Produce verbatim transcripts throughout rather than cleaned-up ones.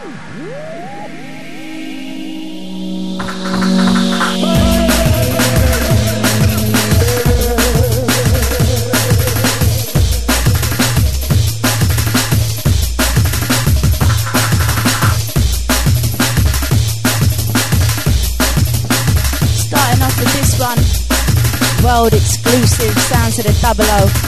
World exclusive sounds of the double O.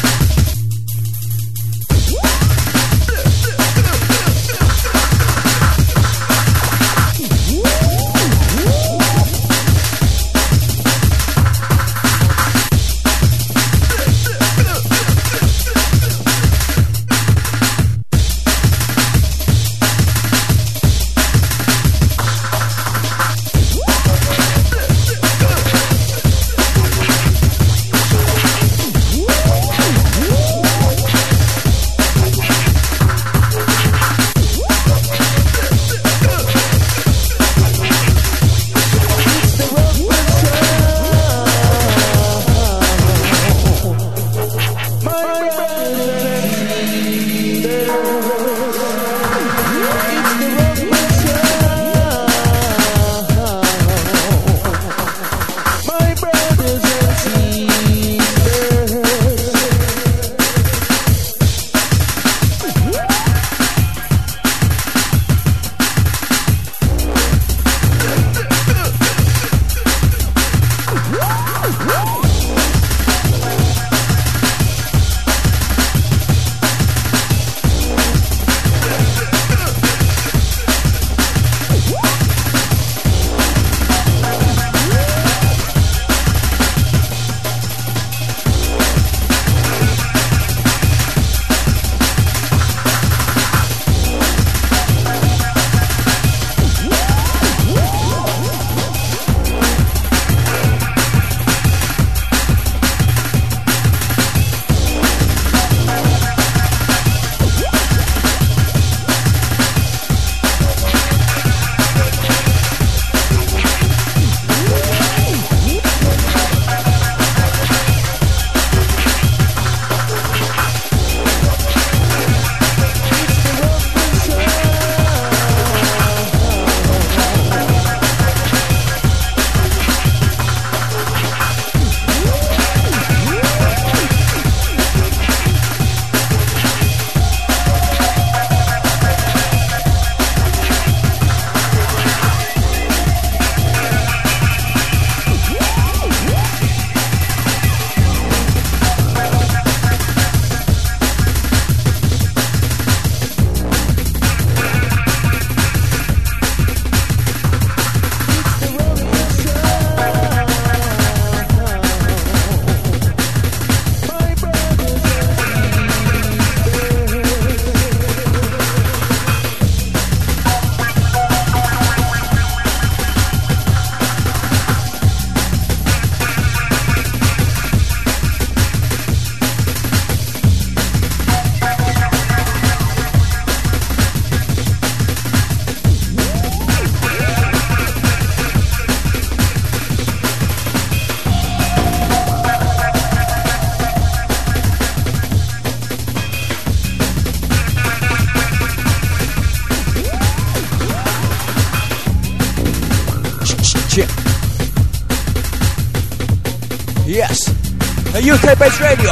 Yes, a U K-based radio.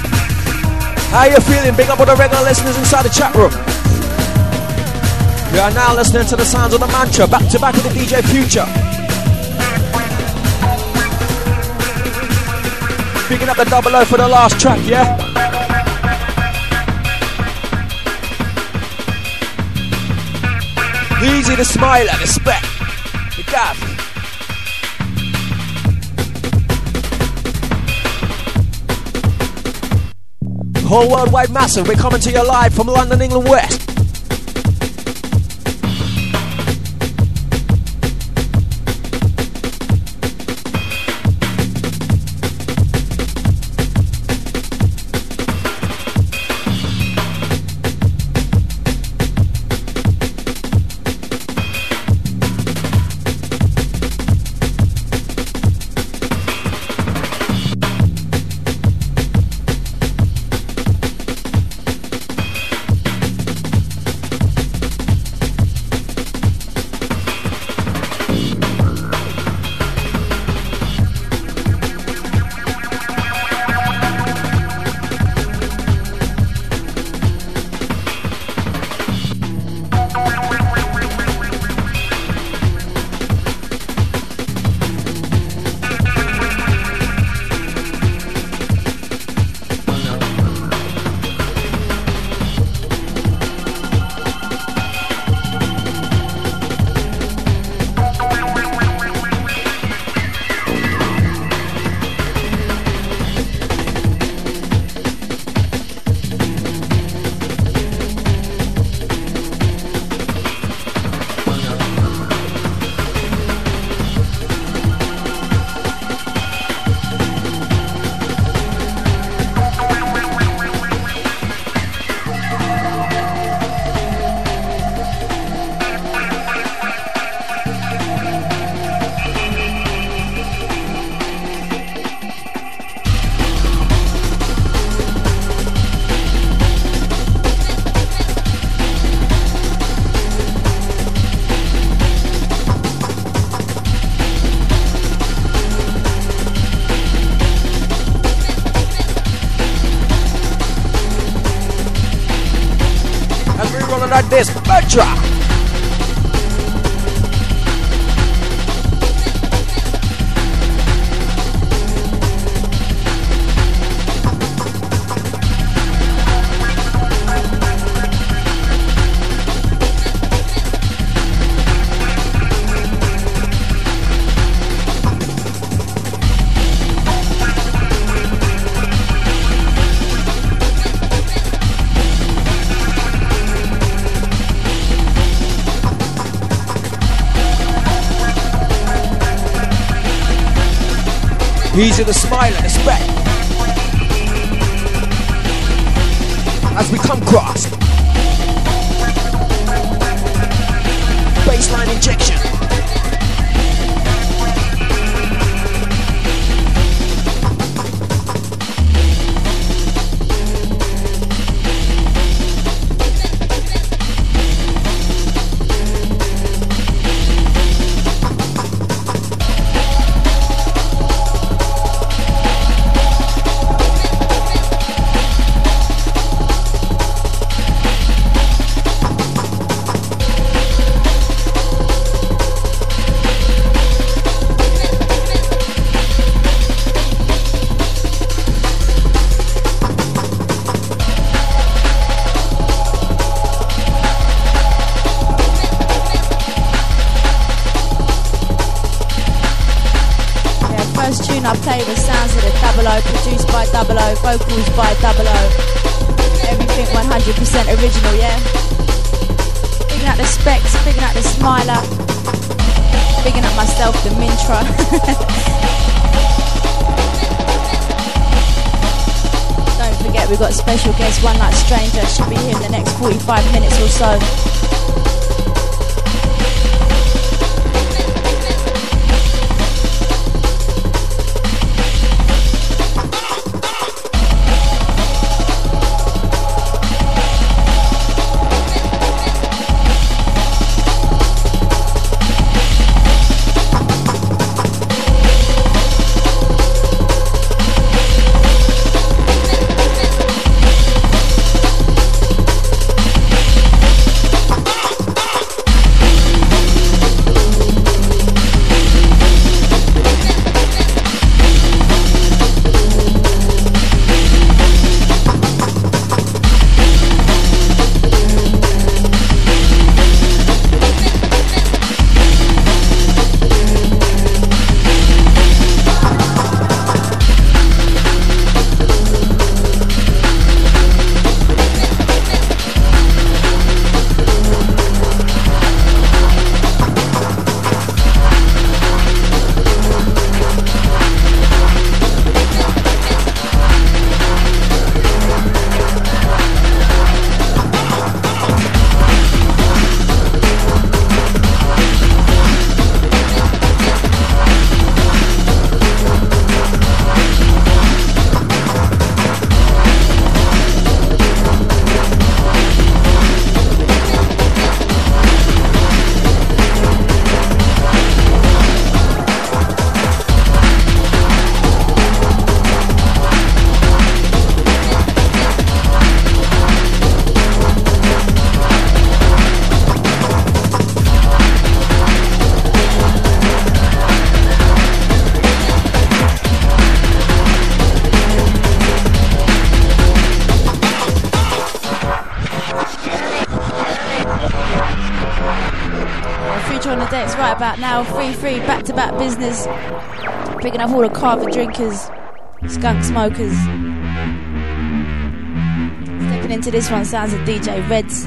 How you feeling? Big up all the regular listeners inside the chat room. We are now listening to the sounds of the Mantra, back to back with the D J Future. Picking up the double O for the last track, yeah? Easy to smile at, respect. The gaff. Whole worldwide massive, we're coming to you live from London, England West. As we roll like this, Petra. Easy to smile and respect as we come cross. Baseline injection. I play with sounds of the double O, produced by double O, vocals by double O. Everything one hundred percent original, yeah? Bigging up the Specs, bigging up the Smiler, bigging up myself, the Mintra. Don't forget we've got a special guest, One Night Stranger, should be here in the next forty-five minutes or so. Right about now, free free back to back business, picking up all the carver drinkers, skunk smokers. Stepping into this one sounds of D J Reds.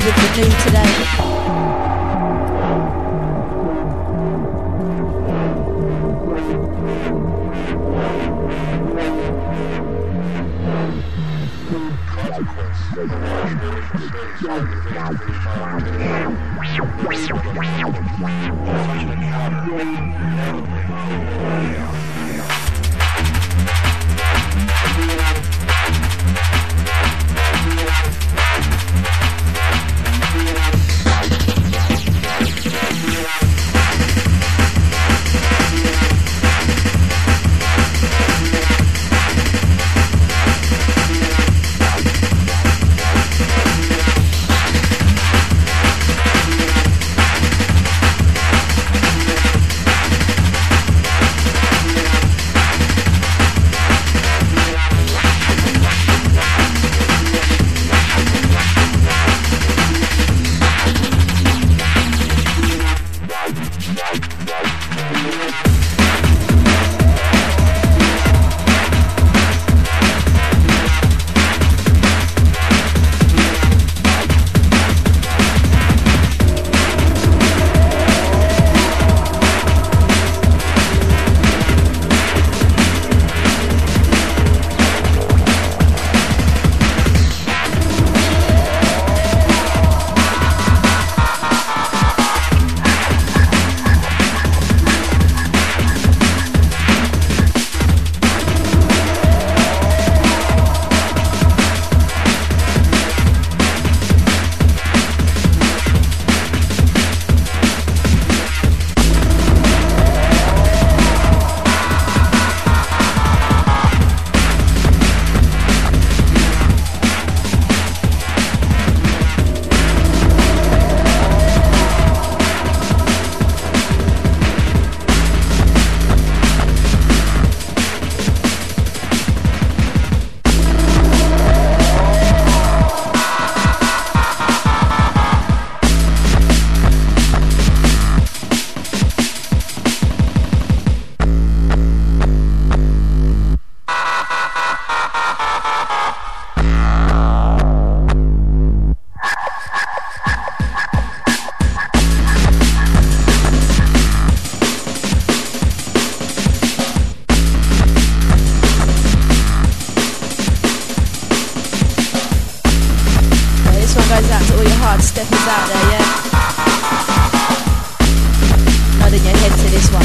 in for new today. Steppers out there, yeah? Nodding your head to this one.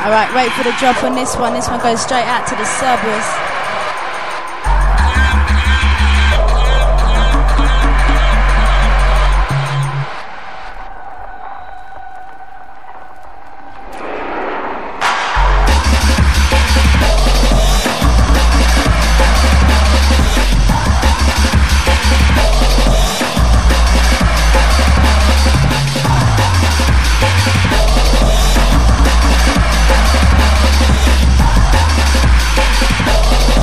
Alright, wait for the drop on this one. This one goes straight out to the subbers. Oh,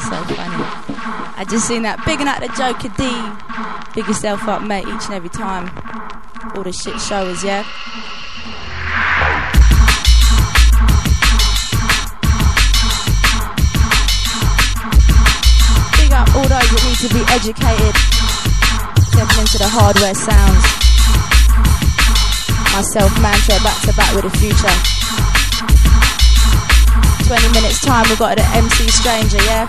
so funny. I just seen that. Bigging out the Joker D. Big yourself up, mate, each and every time. All the shit showers, yeah? Big up all those that need to be educated. Stepping into the hardware sounds. Myself, Mantra, back to back with the future. twenty minutes time, we've got the M C Stranger, yeah?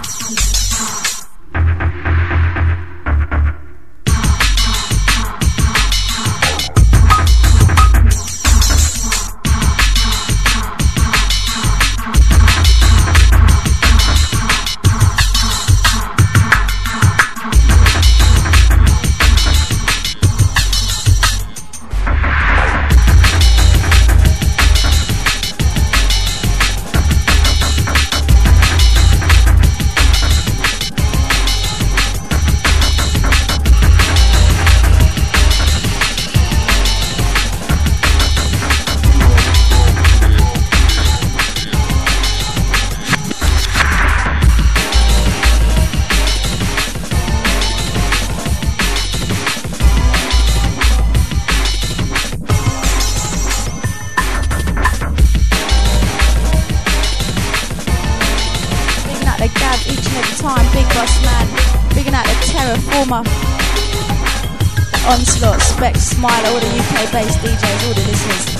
Onslaught, Spec, Smile, all the U K-based D Js, all the listeners.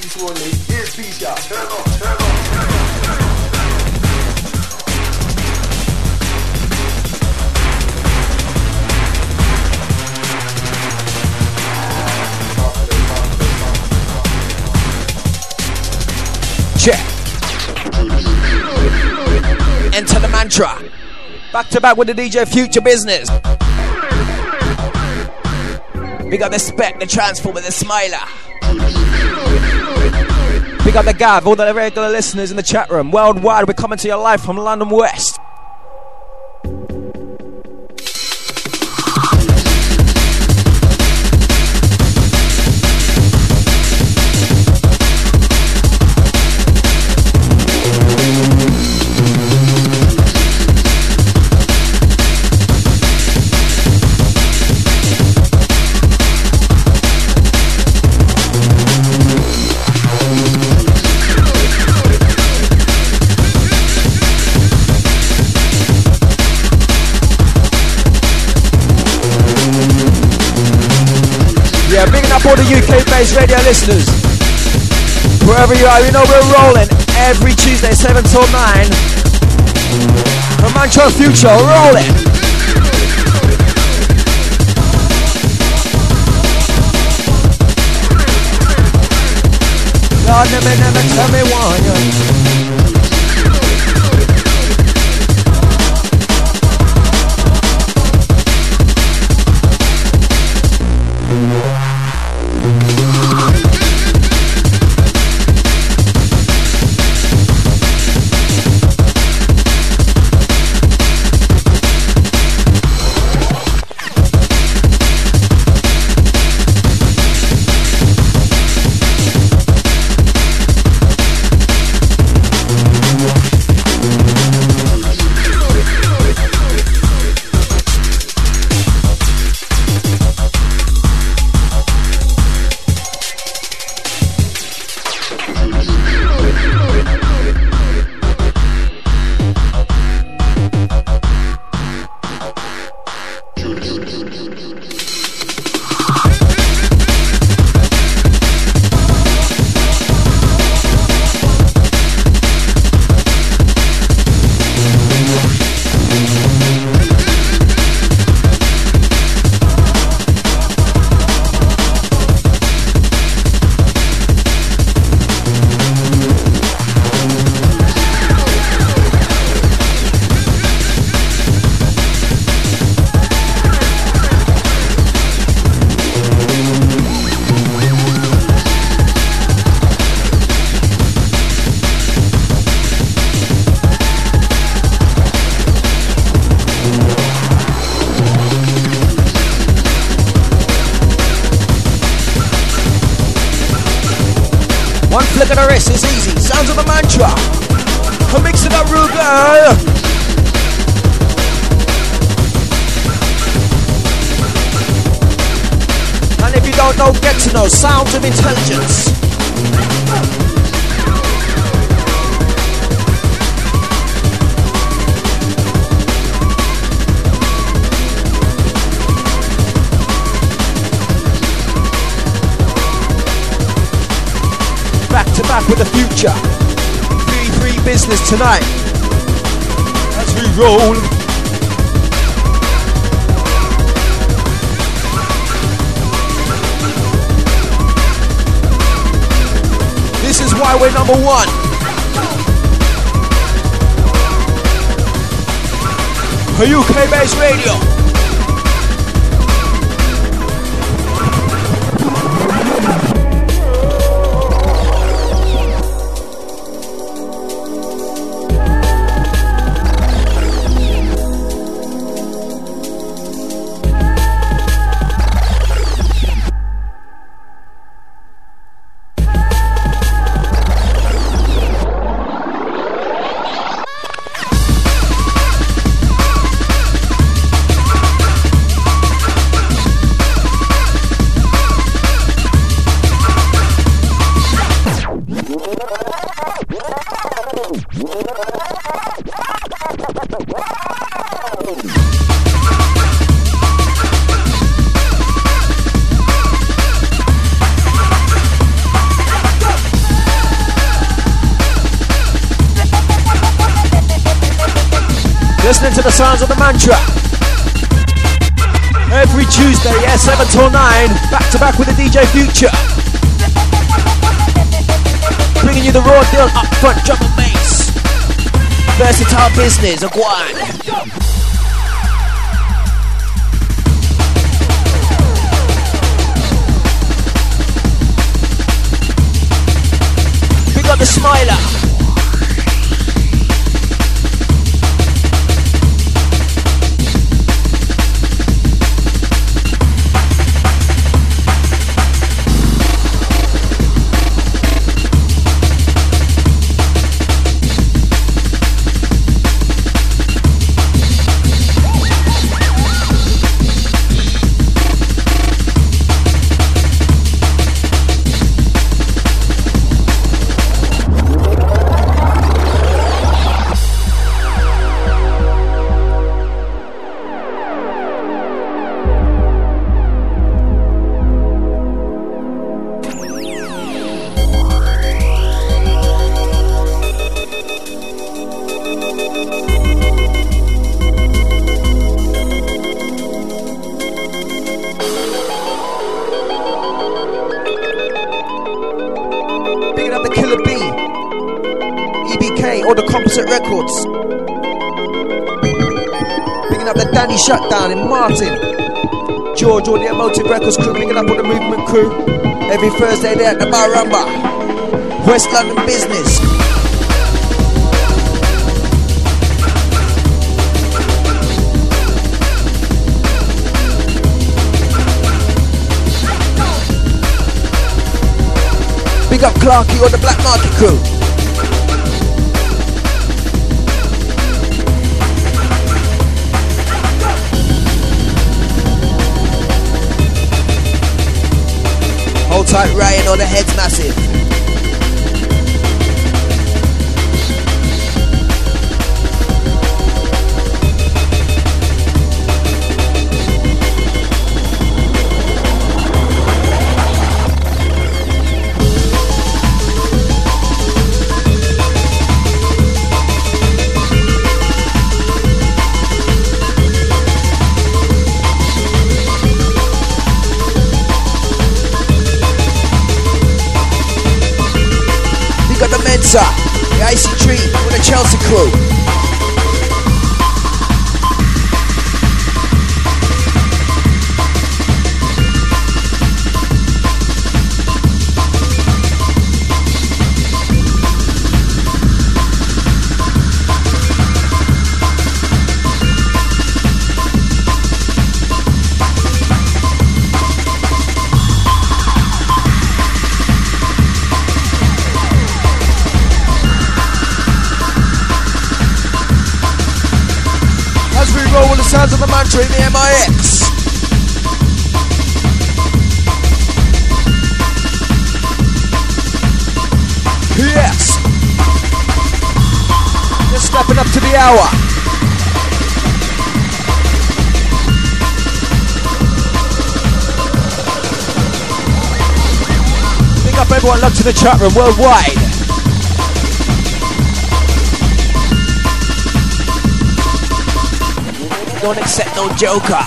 Ladies only. Here's Bisha. Turn up, turn up, turn up. Check. Enter the mantra. Back to back with the D J Future Business. Big up the Spec, the Transformer, the Smiler. Big up the Gav, all the regular listeners in the chat room. Worldwide, we're coming to you live from London West. All the U K-based radio listeners, wherever you are, you know we're rolling every Tuesday, seven till nine. The Mantra Future, rolling. God never, never tell me why. Look at the rest, it's easy. Sounds of the Mantra. I'm mixing up real girl. And if you don't know, get to know. Sounds of Intelligence. Back to back with the Future. three three Business tonight. As we roll. This is why we're number one. For U K-based radio. Listening to the sounds of the mantra. Every Tuesday, yeah, seven till nine, back to back with the D J Future. Bringing you the raw deal, up front drum and bass. Versatile business, a guan. Big up the Smiler. Records. Picking up the Danny Shutdown in Martin. George, all the Emotive Records crew, picking up all the Movement crew. Every Thursday there at the Baramba. West London business. Big up Clarky or the Black Market crew. Hold tight, Ryan, or the head's massive. The Icy Tree with the Chelsea crew. Sounds of the mantra in the M I X. Yes. Just stepping up to the hour. Big up everyone locked to the chat room worldwide. Don't accept no joker.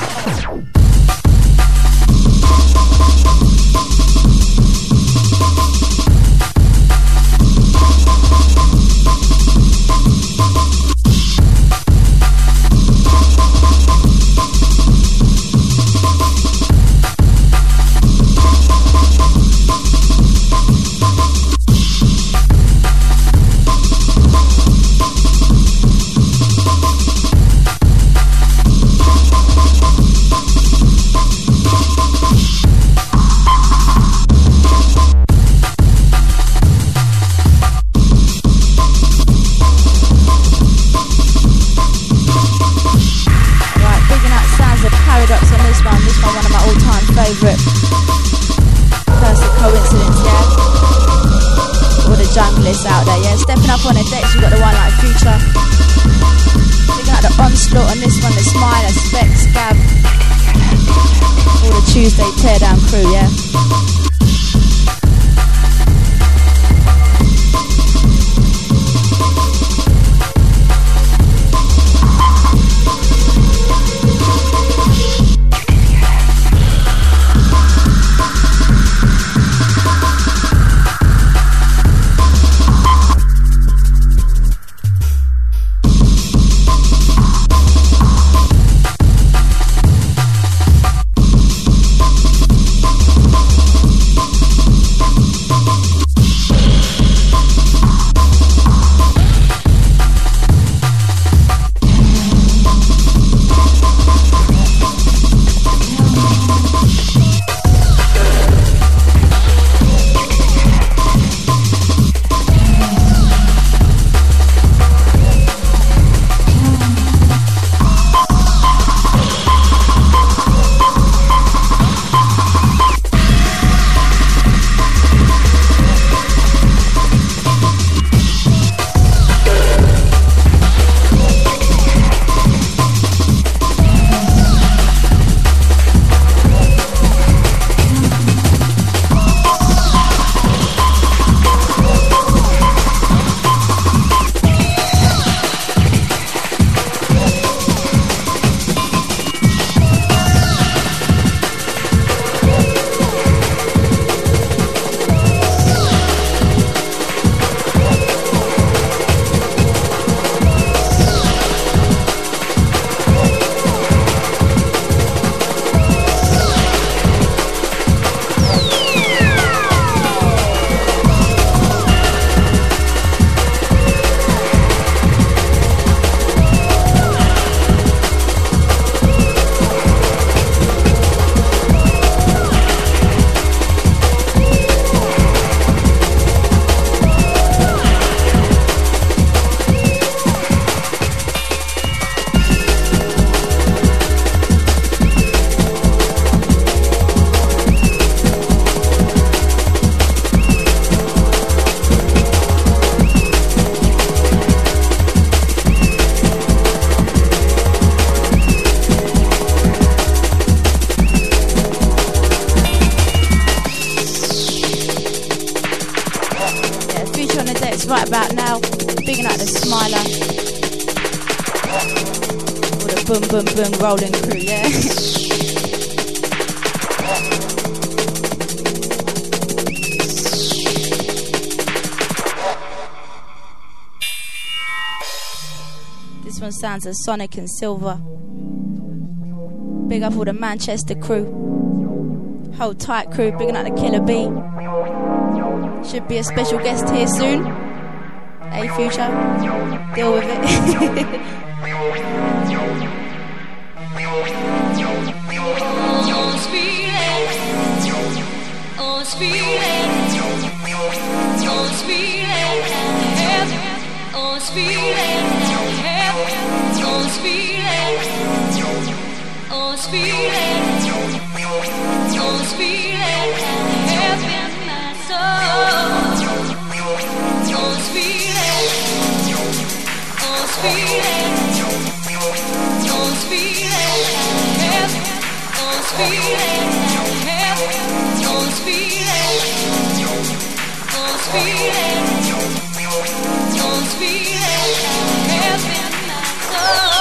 Out there, yeah. Stepping up on the decks, we got the one like Future. Looking at the Onslaught on this one, the Smiler, Specs, Gab. All the Tuesday Teardown crew, yeah. right about now. Bigging out the Smiler. Or the boom boom boom rolling crew, yeah. This one sounds as Sonic and Silver. Big up all the Manchester crew. Hold tight crew, bigging out the Killer B. Should be a special guest here soon. Hey Future, deal with it. Oh, speeding, oh, speeding, oh, speeding, oh, speeding, oh, speeding, oh, speeding, heaven, my soul, oh, speeding, oh, speeding, oh, speeding, heaven, oh, speeding, heaven, oh, speeding, oh, speeding, oh, speeding, heaven, my soul.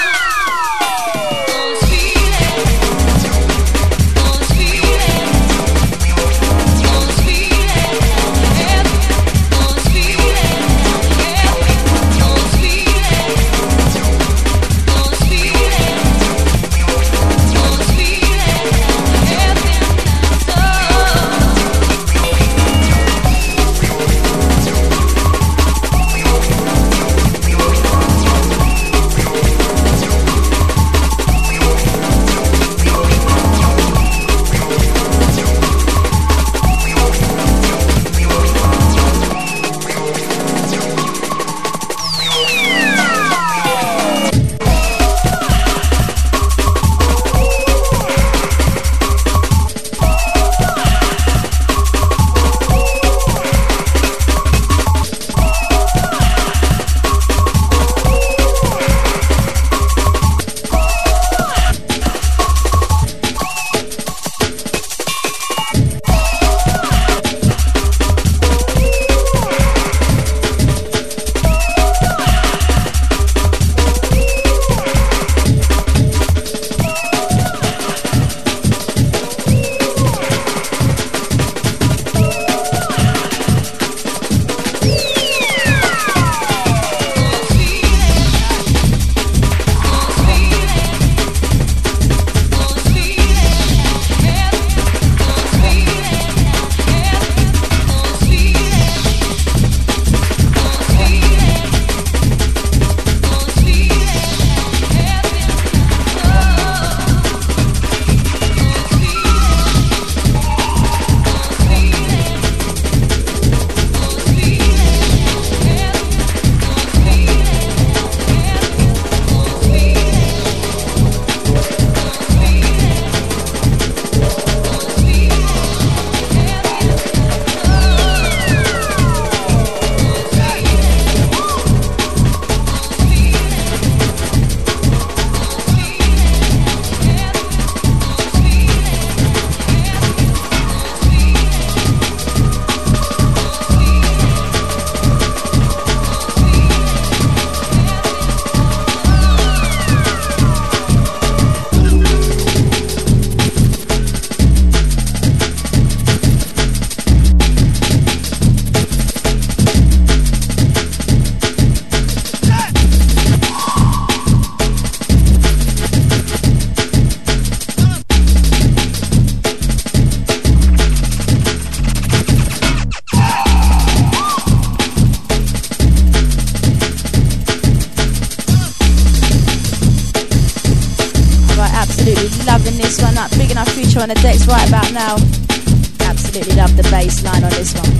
On the decks right about now. Absolutely love the bass line on this one.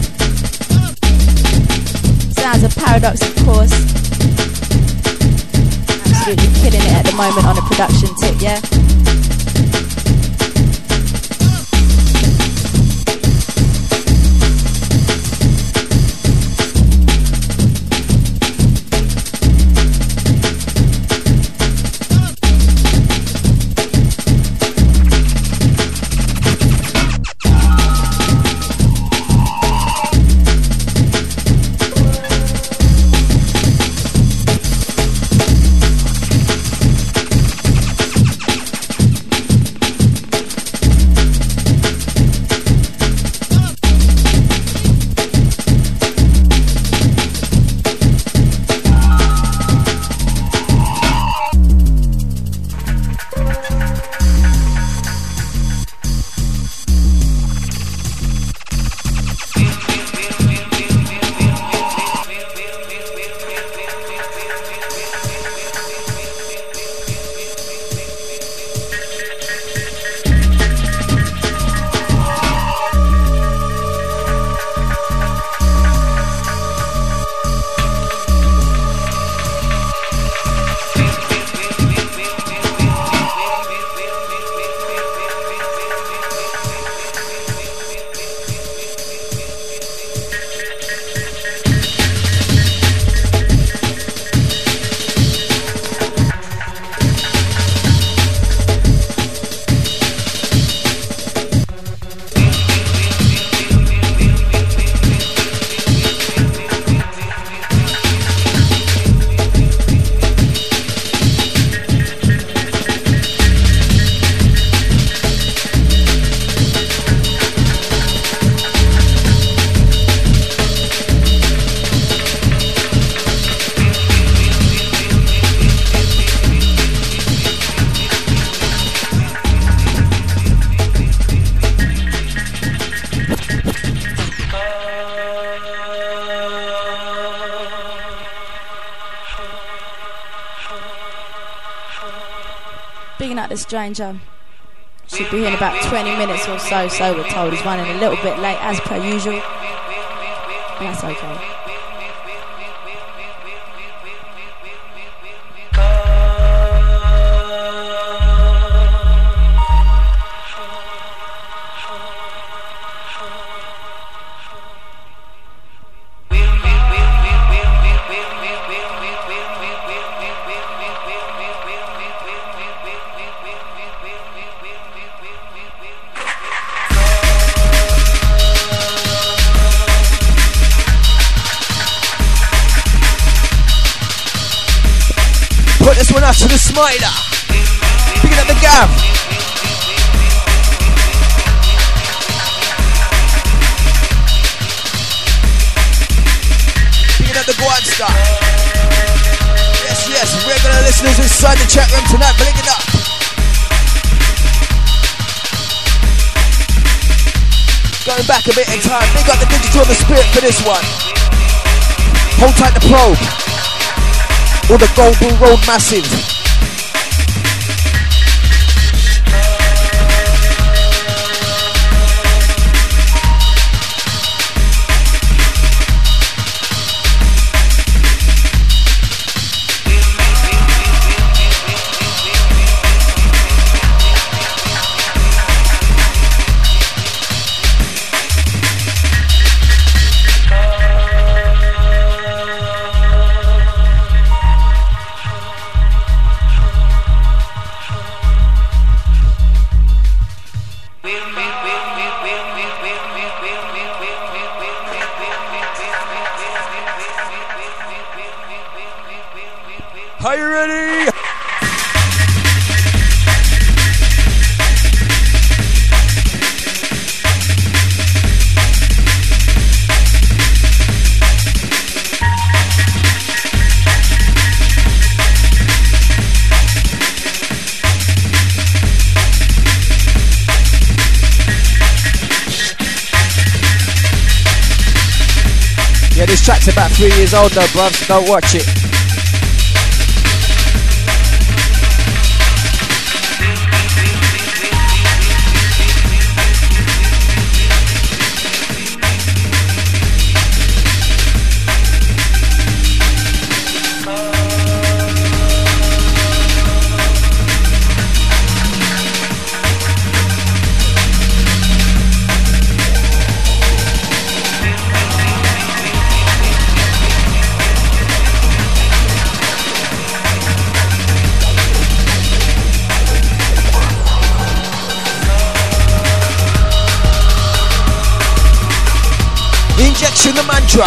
Sounds of Paradox, of course. Absolutely killing it at the moment on a production tip, yeah? out the stranger. Should be here in about twenty minutes or so, so we're told. He's running a little bit late as per usual. That's okay. This one out to the Smiler. Picking up the Gav. Picking up the Guadstar. Yes, yes, regular listeners inside the chat room tonight, bring it up. Going back a bit in time, big up the Digital and the Spirit for this one. Hold tight the probe. Or the Golden Road Massive. Are you ready? Yeah, this track's about three years old though, bruv, so don't watch it. Injection the mantra.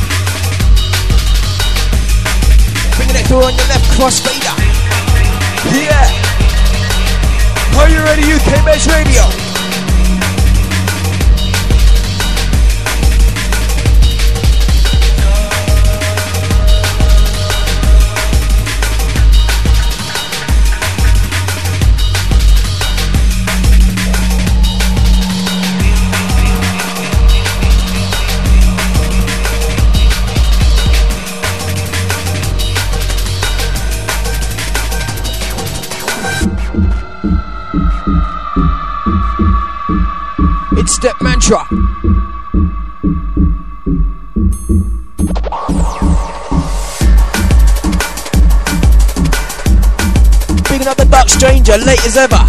Bringing it through on your left crossfader. Yeah. Are you ready, U K Base Radio? It's Step Mantra. Picking up the Dark Stranger, late as ever.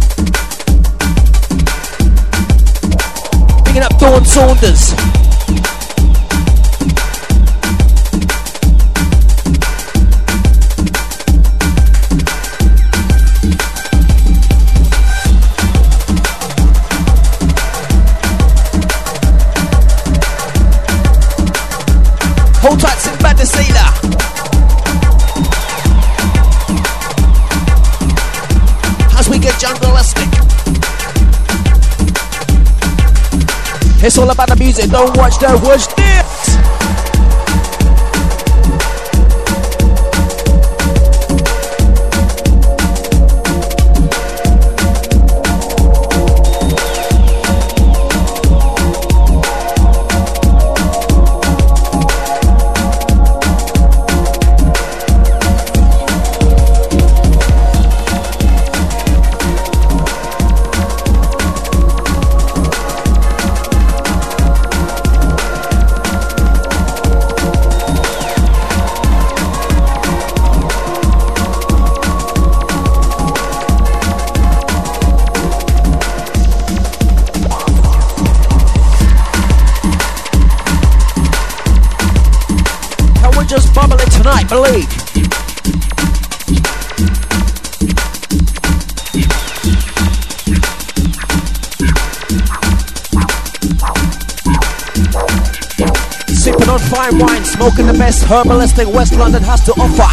Picking up Dawn Saunders. Hold tight, Sinbad the Sailor. As we get jungleistic. It's all about the music, don't watch the watch this. just bubbling tonight, believe. Sipping on fine wine, smoking the best herbalistic West London has to offer.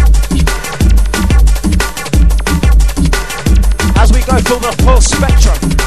Full the full spectrum.